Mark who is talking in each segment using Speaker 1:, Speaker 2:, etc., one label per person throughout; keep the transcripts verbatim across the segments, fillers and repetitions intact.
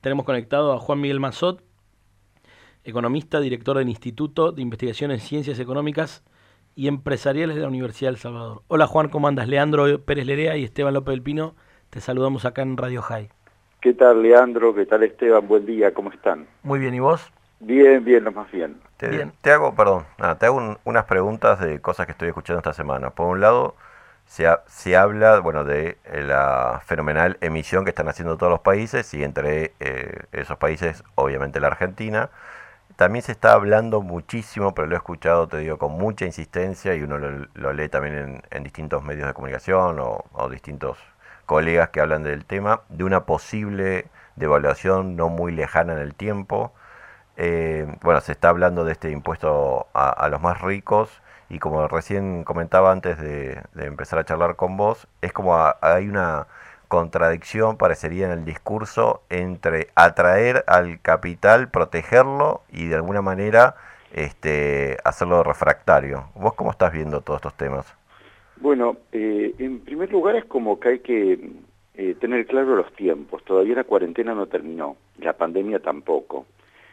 Speaker 1: Tenemos conectado a Juan Miguel Massot, economista, director del Instituto de Investigación en Ciencias Económicas y Empresariales de la Universidad del Salvador. Hola Juan, ¿cómo andas? Leandro Pérez Lerea y Esteban López del Pino, te saludamos acá en Radio High.
Speaker 2: ¿Qué tal, Leandro? ¿Qué tal, Esteban? Buen día, ¿cómo están?
Speaker 1: Muy bien, ¿y vos?
Speaker 2: Bien, bien, lo más bien.
Speaker 3: Te,
Speaker 1: Bien.
Speaker 3: te hago, perdón, nada, te hago un- unas preguntas de cosas que estoy escuchando esta semana. Por un lado, se, ha- se habla, bueno, de eh, la fenomenal emisión que están haciendo todos los países y entre eh, esos países, obviamente la Argentina. También se está hablando muchísimo, pero lo he escuchado, te digo, con mucha insistencia y uno lo, lo lee también en, en distintos medios de comunicación o, o distintos colegas que hablan del tema, de una posible devaluación no muy lejana en el tiempo. Eh, bueno, se está hablando de este impuesto a, a los más ricos y como recién comentaba antes de, de empezar a charlar con vos, es como a- hay una contradicción, parecería, en el discurso entre atraer al capital, protegerlo y de alguna manera este, hacerlo refractario. ¿Vos cómo estás viendo todos estos temas?
Speaker 2: Bueno, eh, en primer lugar es como que hay que eh, tener claro los tiempos. Todavía la cuarentena no terminó, la pandemia tampoco,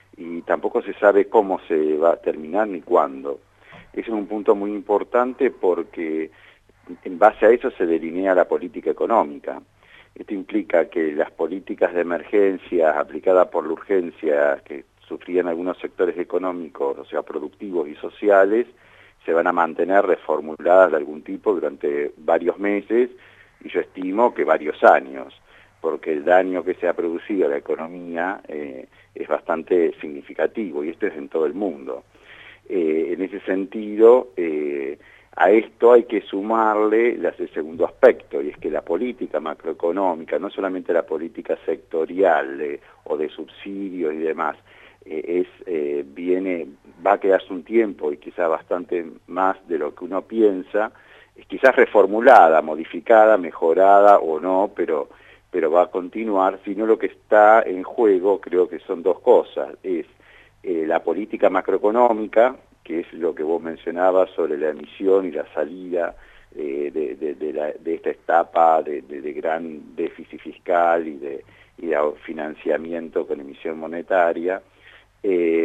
Speaker 2: y tampoco se sabe cómo se va a terminar ni cuándo. Ese es un punto muy importante porque en base a eso se delinea la política económica. Esto implica que las políticas de emergencia aplicadas por la urgencia que sufrían algunos sectores económicos, o sea, productivos y sociales, se van a mantener reformuladas de algún tipo durante varios meses y yo estimo que varios años, porque el daño que se ha producido a la economía eh, es bastante significativo y esto es en todo el mundo. Eh, en ese sentido, eh, a esto hay que sumarle las- el segundo aspecto, y es que la política macroeconómica, no solamente la política sectorial eh, o de subsidios y demás, eh, es eh, viene va a quedarse un tiempo y quizás bastante más de lo que uno piensa, es quizás reformulada, modificada, mejorada o no, pero pero va a continuar, sino lo que está en juego creo que son dos cosas, es eh, la política macroeconómica, que es lo que vos mencionabas sobre la emisión y la salida eh, de, de, de, la, de esta etapa de, de, de gran déficit fiscal y de, y de financiamiento con emisión monetaria, eh,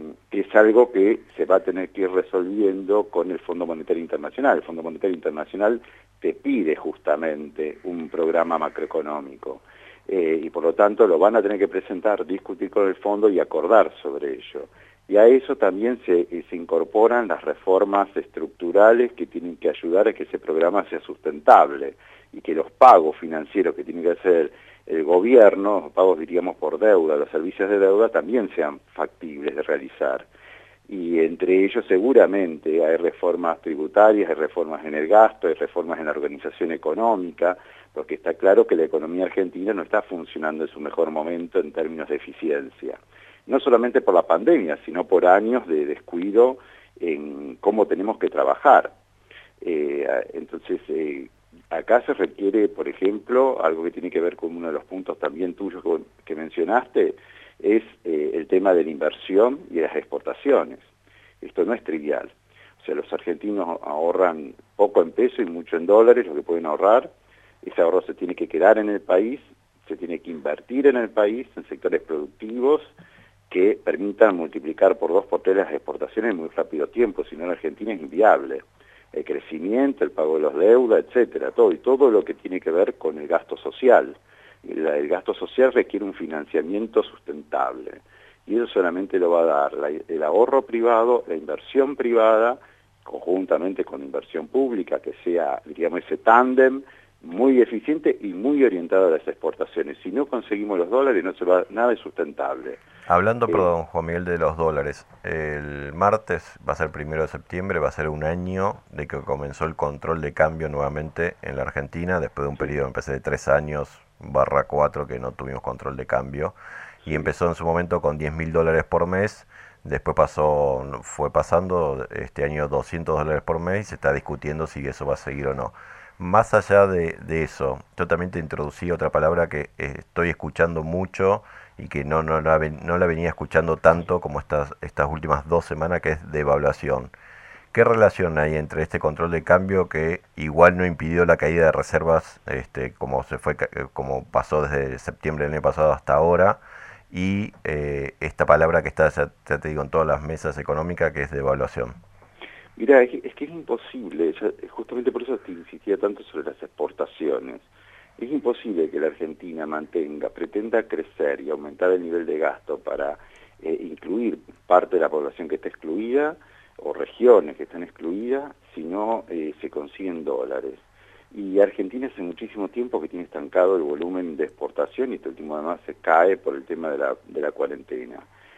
Speaker 2: es algo que se va a tener que ir resolviendo con el Fondo Monetario Internacional. El Fondo Monetario Internacional te pide justamente un programa macroeconómico eh, y por lo tanto lo van a tener que presentar, discutir con el fondo y acordar sobre ello. Y a eso también se, se incorporan las reformas estructurales que tienen que ayudar a que ese programa sea sustentable y que los pagos financieros que tiene que hacer el gobierno, los pagos diríamos por deuda, los servicios de deuda también sean factibles de realizar. Y entre ellos seguramente hay reformas tributarias, hay reformas en el gasto, hay reformas en la organización económica, porque está claro que la economía argentina no está funcionando en su mejor momento en términos de eficiencia. No solamente por la pandemia, sino por años de descuido en cómo tenemos que trabajar. Eh, entonces, eh, acá se requiere, por ejemplo, algo que tiene que ver con uno de los puntos también tuyos que, que mencionaste, es eh, el tema de la inversión y de las exportaciones. Esto no es trivial. O sea, los argentinos ahorran poco en peso y mucho en dólares, lo que pueden ahorrar. Ese ahorro se tiene que quedar en el país, se tiene que invertir en el país, en sectores productivos, que permitan multiplicar por dos, por tres las exportaciones en muy rápido tiempo, si no en Argentina es inviable. El crecimiento, el pago de los deudas, etcétera, todo, y todo lo que tiene que ver con el gasto social. El, el gasto social requiere un financiamiento sustentable, y eso solamente lo va a dar la, el ahorro privado, la inversión privada, conjuntamente con inversión pública, que sea, diríamos, ese tándem muy eficiente y muy orientado a las exportaciones. Si no conseguimos los dólares, no se va, nada es sustentable.
Speaker 3: Hablando,
Speaker 2: Eh,
Speaker 3: perdón, Juan Miguel, de los dólares, el martes va a ser primero de septiembre, va a ser un año de que comenzó el control de cambio nuevamente en la Argentina, después de un
Speaker 2: sí,
Speaker 3: periodo, empecé de tres años, barra cuatro, que no tuvimos control de cambio, y
Speaker 2: sí.
Speaker 3: empezó en su momento con diez mil dólares por mes, después pasó, fue pasando este año doscientos dólares por mes, y se está discutiendo si eso va a seguir o no. Más allá de, de eso, yo también te introducí otra palabra que eh, estoy escuchando mucho y que no, no, la, ven- no la venía escuchando tanto como estas, estas últimas dos semanas, que es devaluación. ¿Qué relación hay entre este control de cambio que igual no impidió la caída de reservas, este, como se fue, ca- eh, como pasó desde septiembre del año pasado hasta ahora, y eh, esta palabra que está, ya, ya te digo, en todas las mesas económicas, que es devaluación?
Speaker 2: Mira, es, es que es imposible, ya, justamente por eso te insistía tanto sobre las exportaciones. Es imposible que la Argentina mantenga, pretenda crecer y aumentar el nivel de gasto para eh, incluir parte de la población que está excluida o regiones que están excluidas si no eh, se consiguen dólares. Y Argentina hace muchísimo tiempo que tiene estancado el volumen de exportación y este último además se cae por el tema de la, de la cuarentena.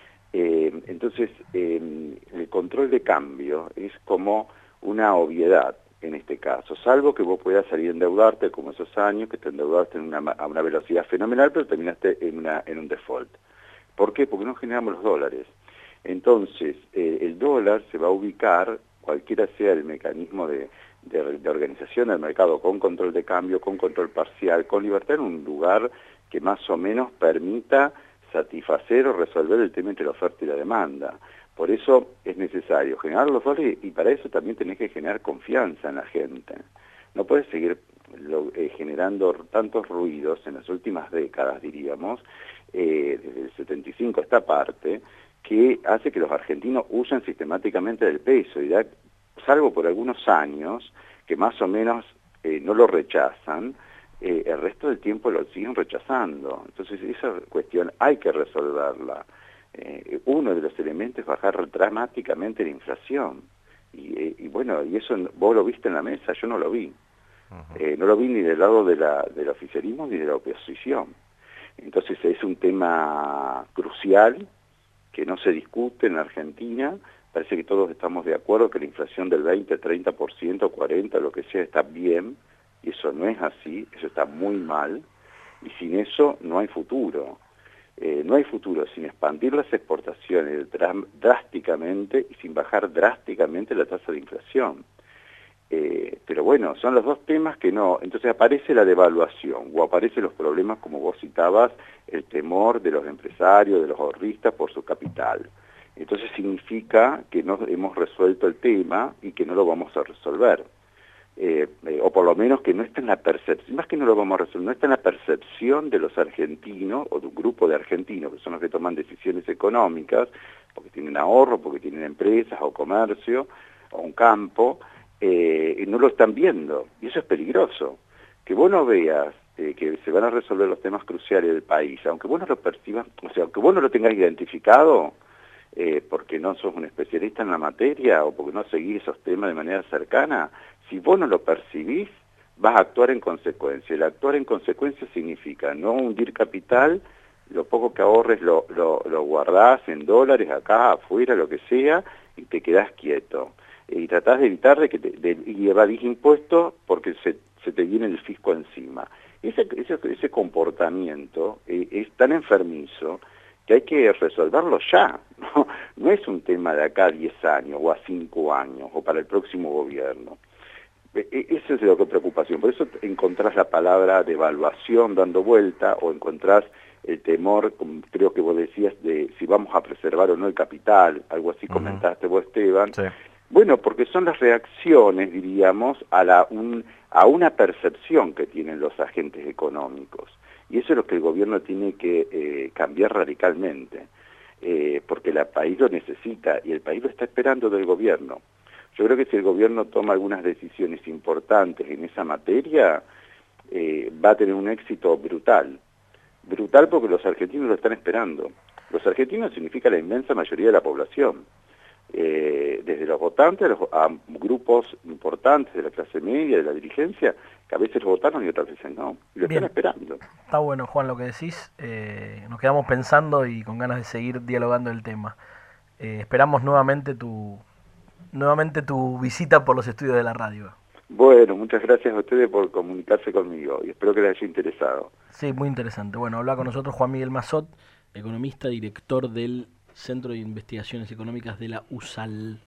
Speaker 2: Eh, entonces, eh, el control de cambio es como una obviedad en este caso, salvo que vos puedas salir a endeudarte como esos años, que te endeudaste en una, a una velocidad fenomenal, pero terminaste en, una, en un default. ¿Por qué? Porque no generamos los dólares. Entonces, eh, el dólar se va a ubicar, cualquiera sea el mecanismo de, de, de organización del mercado, con control de cambio, con control parcial, con libertad, en un lugar que más o menos permita satisfacer o resolver el tema entre la oferta y la demanda. Por eso es necesario generar los dólares y para eso también tenés que generar confianza en la gente. No puedes seguir lo, eh, generando tantos ruidos en las últimas décadas, diríamos, eh, desde el setenta y cinco a esta parte, que hace que los argentinos usen sistemáticamente del peso, y da, salvo por algunos años, que más o menos eh, no lo rechazan, eh, el resto del tiempo lo siguen rechazando. Entonces esa cuestión hay que resolverla. Eh, uno de los elementos es bajar dramáticamente la inflación. Y, eh, y bueno, y eso vos lo viste en la mesa, yo no lo vi. Uh-huh. eh, no lo vi ni del lado de la, del oficialismo ni de la oposición. Entonces es un tema crucial que no se discute en Argentina. Parece que todos estamos de acuerdo que la inflación del veinte, treinta por ciento, cuarenta por ciento, lo que sea, está bien, y eso no es así, eso está muy mal, y sin eso no hay futuro. Eh, no hay futuro sin expandir las exportaciones drásticamente y sin bajar drásticamente la tasa de inflación. Eh, pero bueno, son los dos temas que no. Entonces aparece la devaluación o aparecen los problemas, como vos citabas, el temor de los empresarios, de los ahorristas por su capital. Entonces significa que no hemos resuelto el tema y que no lo vamos a resolver. Eh, eh, o por lo menos que no está en la percepción, más que no lo vamos a resolver, no está en la percepción de los argentinos o de un grupo de argentinos que son los que toman decisiones económicas, porque tienen ahorro, porque tienen empresas o comercio o un campo, eh, y no lo están viendo, y eso es peligroso. Que vos no veas eh, que se van a resolver los temas cruciales del país, aunque vos no lo percibas, o sea, aunque vos no lo tengas identificado, eh, porque no sos un especialista en la materia o porque no seguís esos temas de manera cercana, si vos no lo percibís, vas a actuar en consecuencia. El actuar en consecuencia significa no hundir capital, lo poco que ahorres lo, lo, lo guardás en dólares acá, afuera, lo que sea, y te quedás quieto. Y tratás de evitar de que te, de, y evadís impuestos porque se, se te viene el fisco encima. Ese, ese, ese comportamiento eh, es tan enfermizo que hay que resolverlo ya. ¿no? No es un tema de acá a diez años o a cinco años o para el próximo gobierno. Esa es la preocupación. Por eso encontrás la palabra devaluación dando vuelta, o encontrás el temor, como creo que vos decías, de si vamos a preservar o no el capital, algo así uh-huh. comentaste vos, Esteban. Sí. Bueno, porque son las reacciones, diríamos, a, la, un, a una percepción que tienen los agentes económicos. Y eso es lo que el gobierno tiene que eh, cambiar radicalmente, eh, porque el país lo necesita y el país lo está esperando del gobierno. Yo creo que si el gobierno toma algunas decisiones importantes en esa materia, eh, va a tener un éxito brutal. Brutal porque los argentinos lo están esperando. Los argentinos significa la inmensa mayoría de la población. Eh, desde los votantes a, los, a grupos importantes de la clase media, de la dirigencia, que a veces lo votaron y otras veces no. Y lo
Speaker 1: Bien.
Speaker 2: Están esperando.
Speaker 1: Está bueno, Juan, lo que decís. Eh, nos quedamos pensando y con ganas de seguir dialogando el tema. Eh, esperamos nuevamente tu... nuevamente tu visita por los estudios de la radio.
Speaker 2: Bueno, muchas gracias a ustedes por comunicarse conmigo y espero que les haya interesado.
Speaker 1: Sí, muy interesante. Bueno, habla con nosotros Juan Miguel Mazot, economista, director del Centro de Investigaciones Económicas de la U S A L.